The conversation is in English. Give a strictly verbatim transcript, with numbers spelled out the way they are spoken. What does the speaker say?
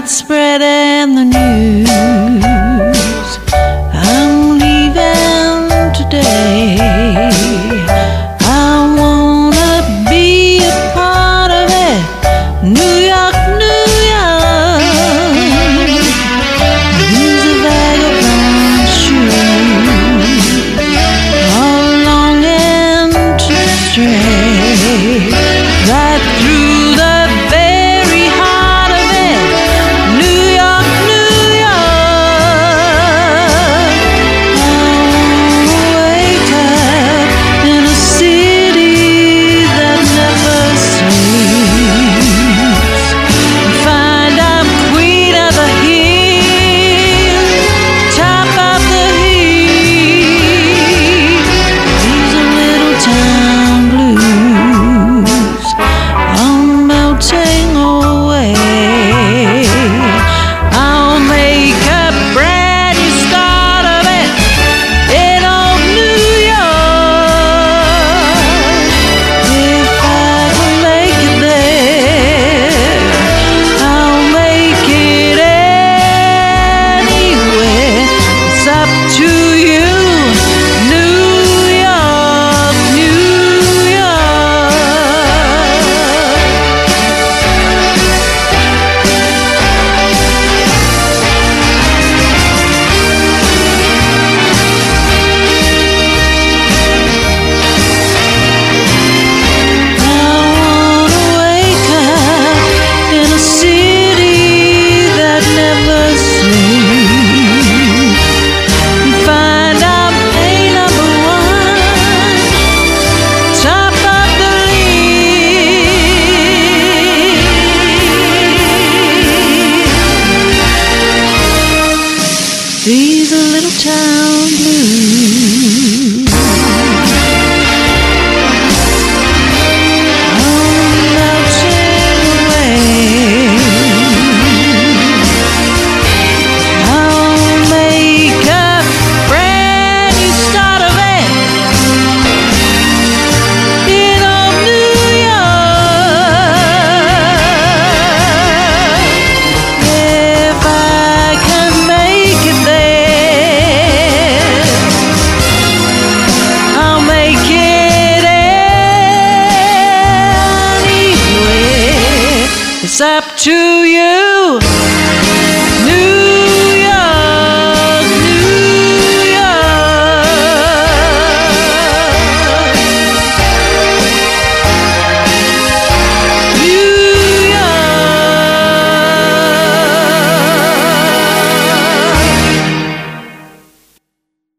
start spreading the news. I'm leaving today. I wanna be a part of it. New York, New York. These are vagabond shoes, all longing to stray right through the very heart of it. New York, New York. I wanna wake up in a city that never sleeps, find I'm queen of the hill, top of the heap. These are little town blues all melting away. I'll make a brand new start of it in old New York. If I can make it there, I'll make it anywhere. It's up to you, New York, New York. I wanna wake up in a city that never sleeps, find I'm a number one, top of the league. These are little town blues. I'm melting away. I'll make a brand new start of it in old New York. If I can make it there, I'll make it anywhere. It's up to you,